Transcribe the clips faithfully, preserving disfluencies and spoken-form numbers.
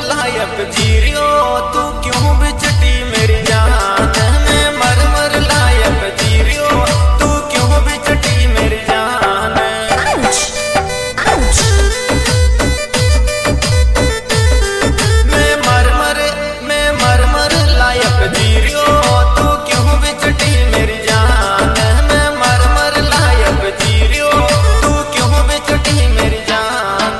लायक जीरियो तू क्यों बिचटी मेरी जान। मैं मर मर लायक जीरियो तू क्यों बिचटी मेरी जान। मैं मर मर मैं मर मर लायक जीरियो तू क्यों बिचटी मेरी जान। मैं मर मर लायक जीरियो तू क्यों बिचटी मेरी जान।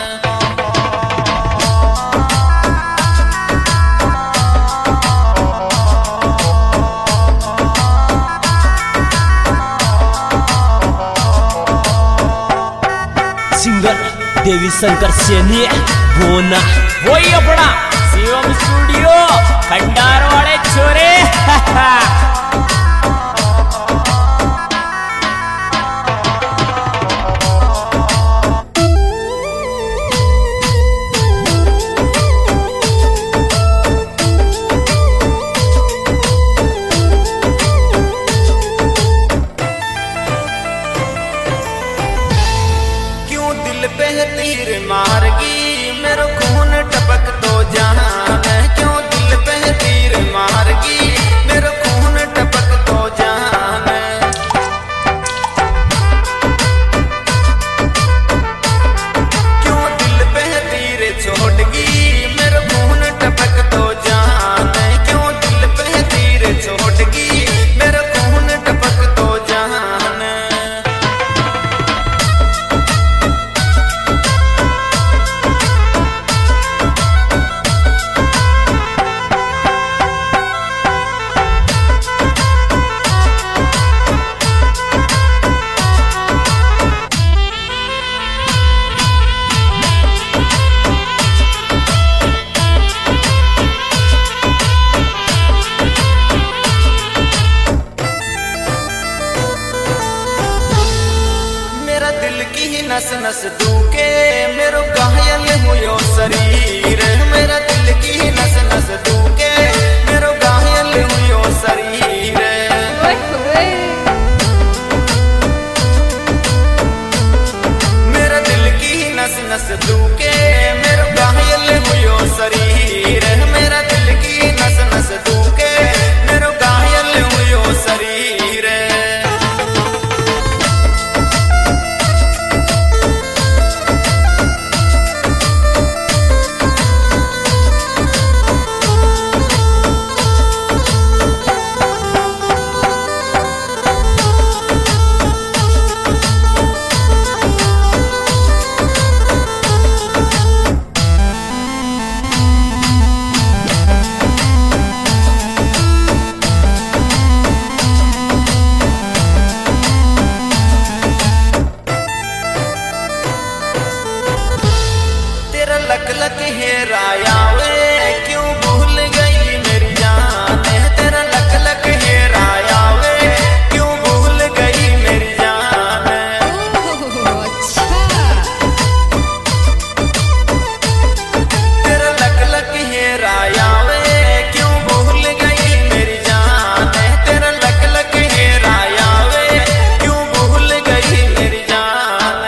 सिंगर देवी शंकर सैनी बोना वही अपना शिवम स्टूडियो खंडार वाले छोरे। तीर मारगी मेरो खून टपक तो जहां। मैं क्यों दिल पे तीर मारगी मेरो खून टपक तो जहां। क्यों दिल पे तीर छोड़गी मेरो खून टपक तो जहां। क्यों दिल पे तीर छोड़गी मेरो खून टपक तो जहां। नस नस दुखे मेरो घायल हुयो शरीर। मेरा दिल की नस नस दुखे मेरो घायल हुयो शरीर। मेरा दिल की नस नस दुखे मेरो घायल हुयो शरीर। मेरा दिल की नस नस दुखे मेरो घायल हुयो शरीर। लक लक हेराया वे क्यों भूल गई मेरी जान। तेरा लक लक हेराया वे क्यों भूल गई मेरी जान। तेरा लक लक हेराया वे क्यों भूल गई मेरी जान। तेरा लक लक हेराया वे क्यों भूल गई मेरी जान।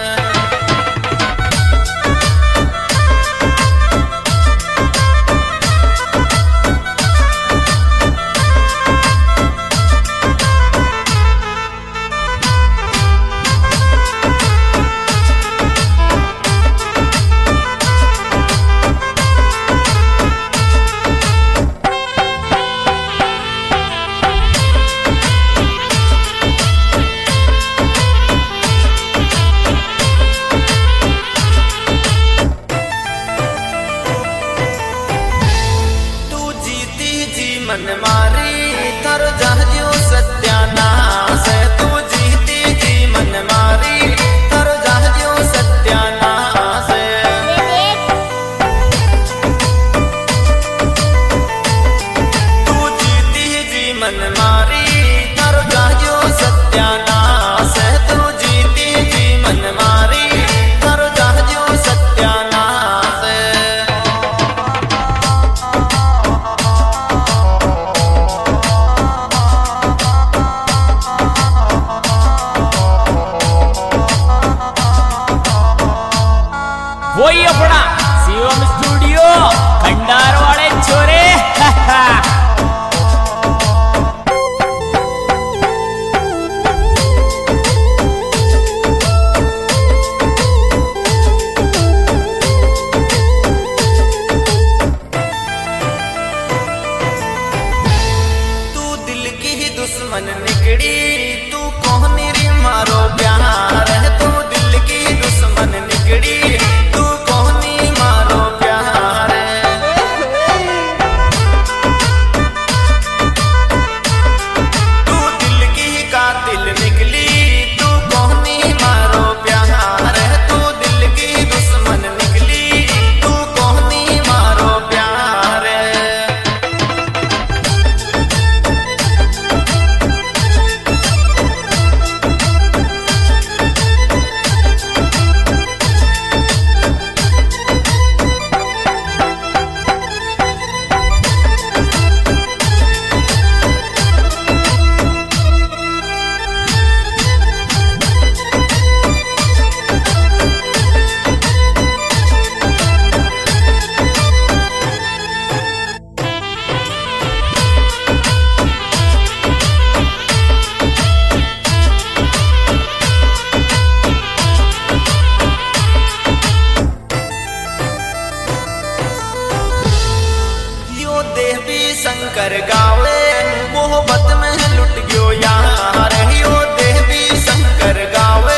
मन मारी थारो जहाजो सत्यानाश। तू जीती जी मन मारी थारो जहाजो सत्यानाश। तू जीती जी मन मारी थारो जहाजो सत्यानाश। तू जीती जी मन मारी थारो जहाजो सत्यानाश। शंकर गावे मोहब्बत में लुट गयो यार यो देवी शंकर गावे